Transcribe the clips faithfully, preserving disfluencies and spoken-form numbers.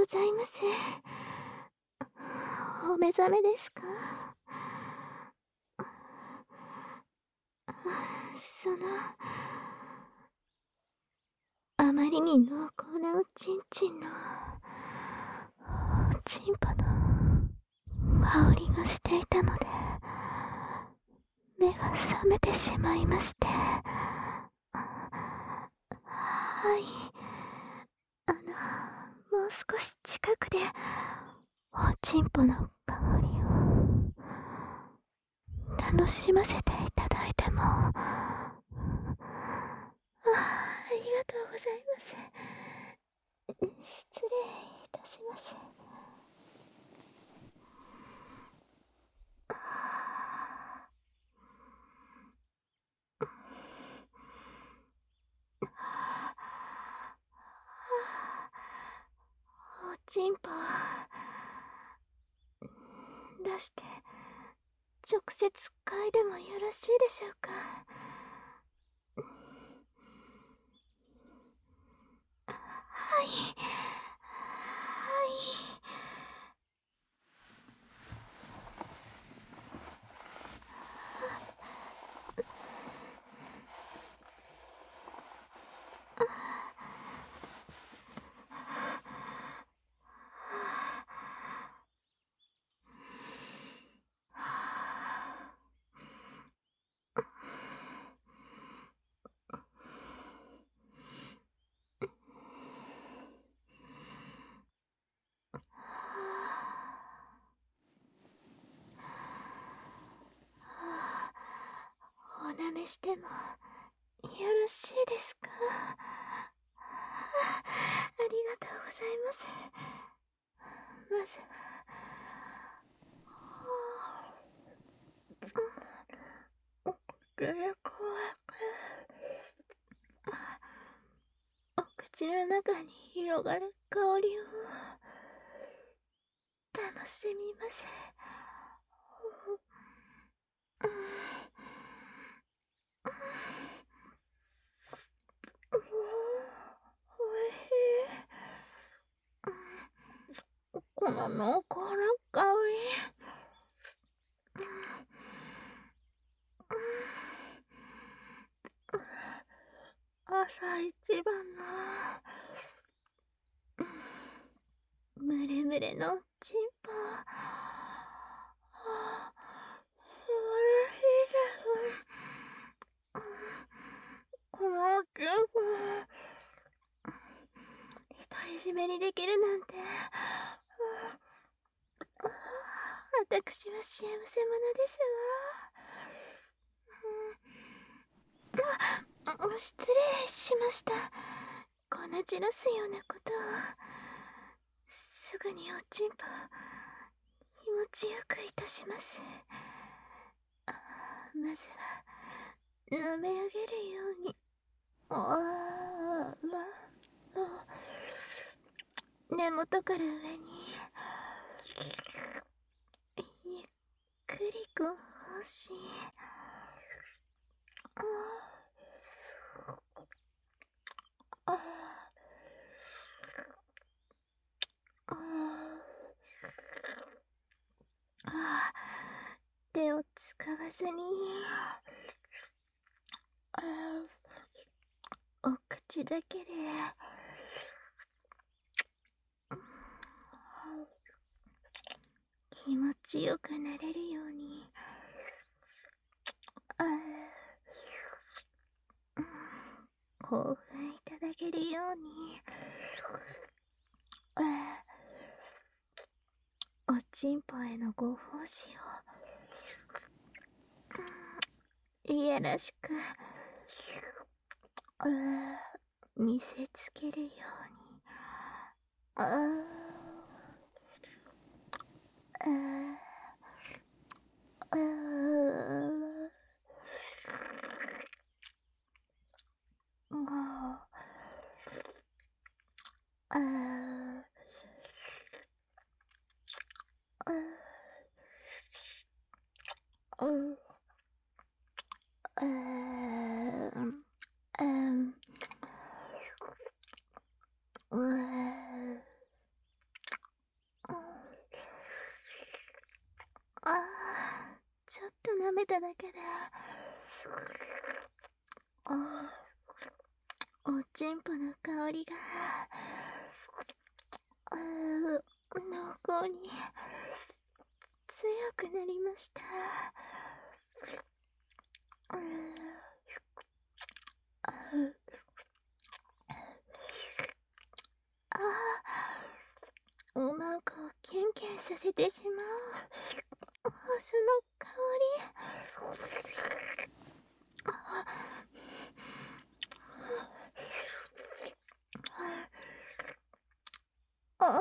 ざいます。お目覚めですか？その、あまりに濃厚なおちんちんの、チンポの香りがしていたので、目が覚めてしまいまして。はい。あの、もう少し近くで、おちんぽの香りを、楽しませていただいても。あ、ありがとうございます。失礼いたします。おちんぽ出して直接嗅いでもよろしいでしょうか？はい、はい。おなめしてもよろしいですか？ありがとうございます。まずは、くるこわく、お口の中に広がる香りを楽しみます。うん、おいしい。この濃厚な香り、朝一番のムレムレのチンポ、素晴らしいです。このチンポ独り占めにできるなんて、私は幸せ者ですわ。あ、失礼しました。こなじらすようなことを。すぐにおちんぽ気持ちよくいたします。まずは舐め上げるように、ああ、根元から上にゆっくりご奉仕。ああ、ああ、手を使わずに、ああ、お口だけで気持ちよくなれるように、ああ、興奮いただけるように、ああ、おちんぽへのご奉仕をいやらしく、ああ、見せつけるように、ああ、ああ、ああ、ああ、ああ、うん、ああ、うん、うただけで、おちんぽの香りが濃厚に強くなりました。ああ、おまんこをキュンキュンさせてしまうその香り。あ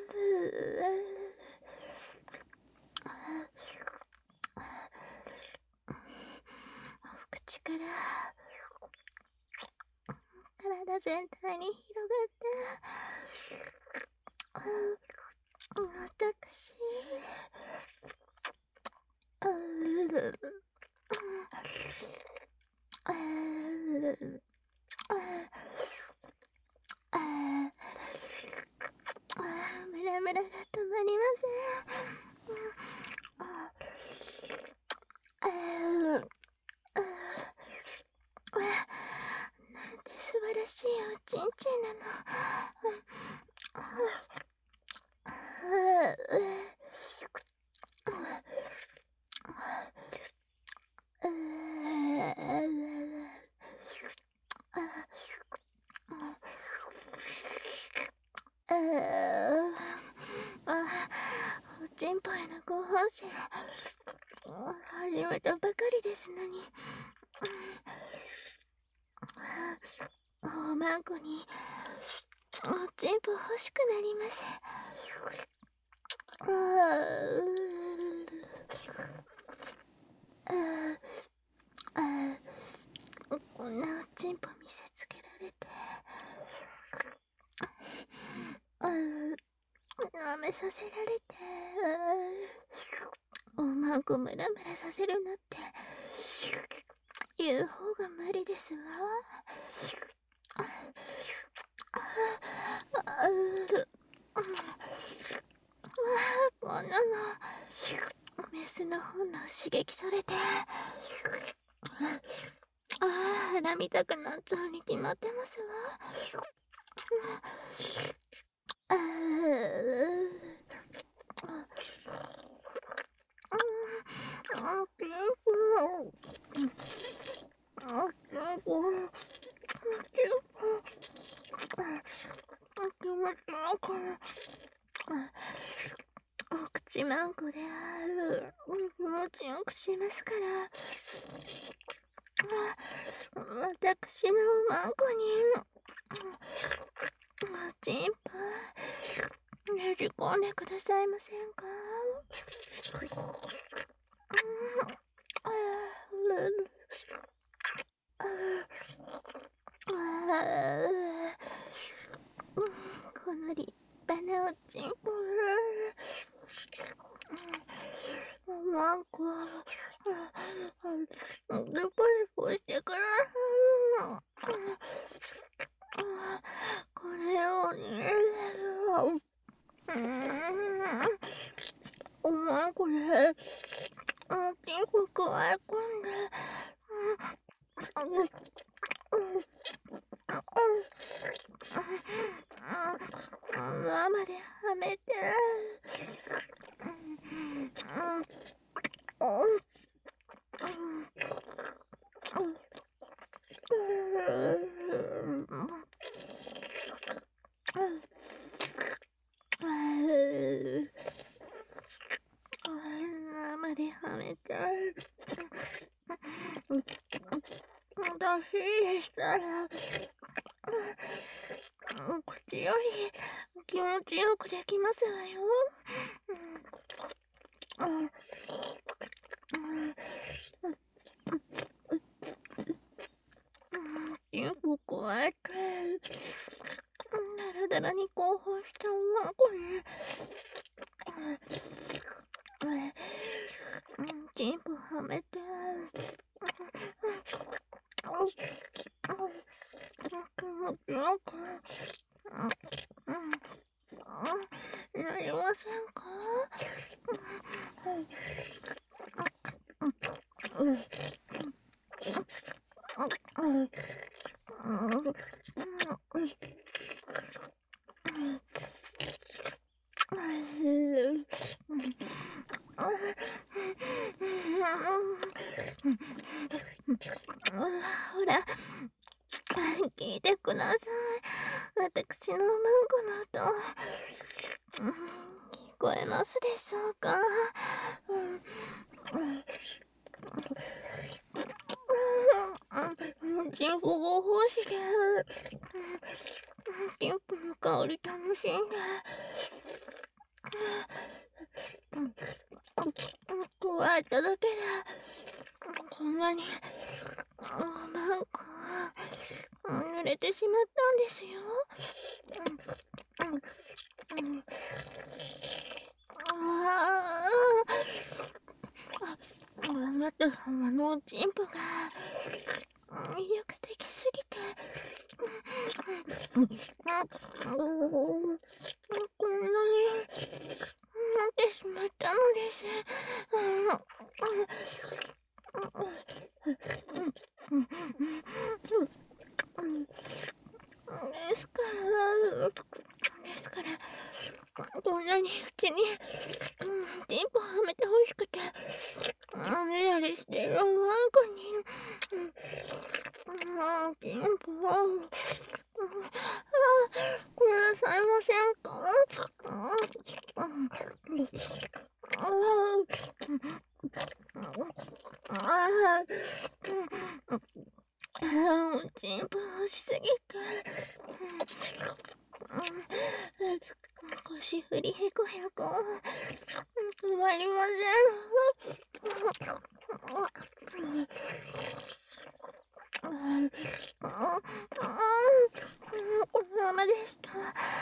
口から体全体に広がって私あムラムラが止まりません。なんて素晴らしいおちんちんなの。おちんぽへのご奉仕始めたばかりですのに、おまんこにおちんぽ欲しくなります。こんなおちんぽ見せつけられて、舐めさせられて、おまんこムラムラさせるなって言う方が無理ですわ。こんなのメスの本能刺激されて、ああ腹見たくなっちゃうに決まってますわ。あお口まんこである気持ちよくしますから、私のおまんこにおちんぽねじ込んでくださいませんか。この立派なおちんぽ、おまんこでポリポリしてください。このようにおまんこでおちんぽくわえ込んで生ではめて生ではめて私でしたら口より気持ちよくできますわよ。チンポくわえてだらだらに興奮したおまんこにチンポはめて気持ちよくなりませんか。 ほら、聞いてください。私のうんこの音、うん、聞こえますでしょうか？うん、チンポご奉仕で、チンポの香り楽しんで、加えただけで、こんなに、なんか、濡れてしまったんですよ。ああ、また、あのチンポが、魅力的すぎて、こんなになってしまったのです。ですから、ですから、こんなにうちに、うん、テンポはめてほしくて、うん、ねやりしてるワンコに、うん、テンポを、うん、くださいませんか？うん、ああ、チンポをしすぎて、腰振りへこへこ、止まりません。おざまでした。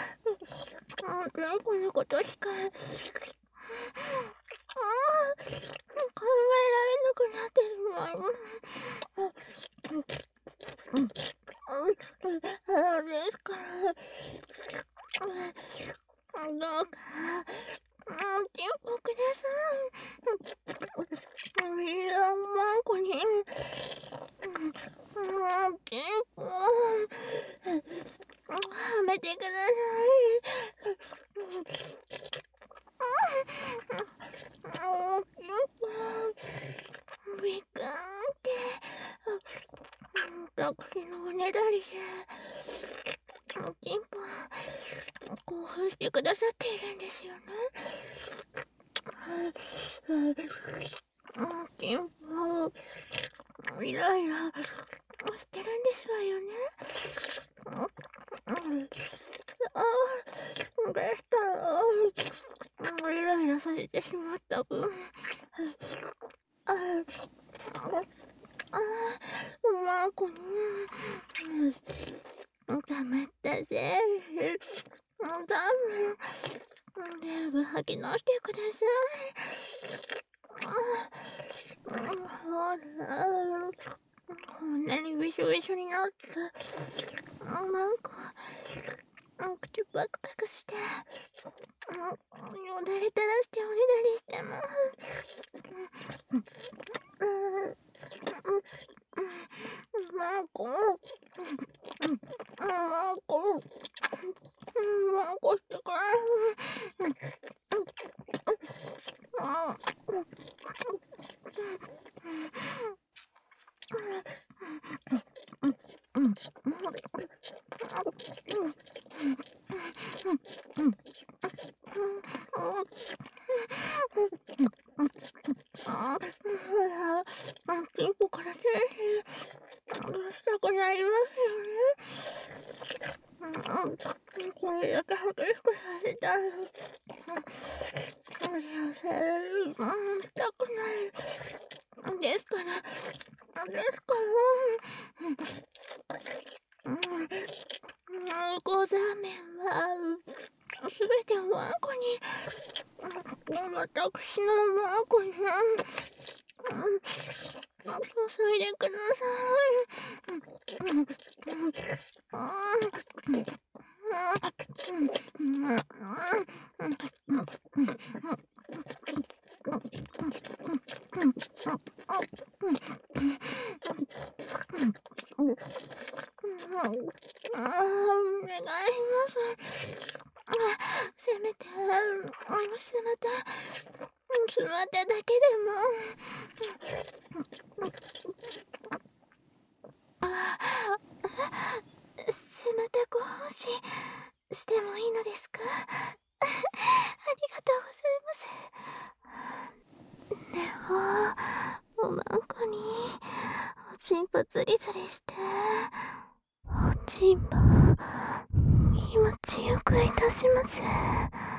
うんこのことしか考えられなくなってしまいます。ですから、どうか、チンポください。みんなワンコに、チンポはめてください。もう、チンポ、ビカーンって、私のおねだりで、チンポ、興奮してくださっているんですよね。チンポ、イライラしてるんですわよね。ああ、でしたら、イライラさせてしまった分、ああ、ああ、マーコに、たまったぜ。多分、全部吐き直してください。ほら、こんなにびしょびしょになって、なんか、口パクパクして、よだれ垂らしておねだりしてます。マンコ、マンコ、マンコしてくれ。チンポから精子したくなりますよね。これだけ激しくさせたら、したくない。ですから、ですから、うんござめは、すべてワンコに、私のワンコに、注いでください。 ああ、お願いします。あ、せめて、座って座ってだけでも。あ、背またご奉仕してもいいのですか？ありがとうございます。では、おまんこにおちんぽずりずりして。おちんぽ気持ちよくいたします。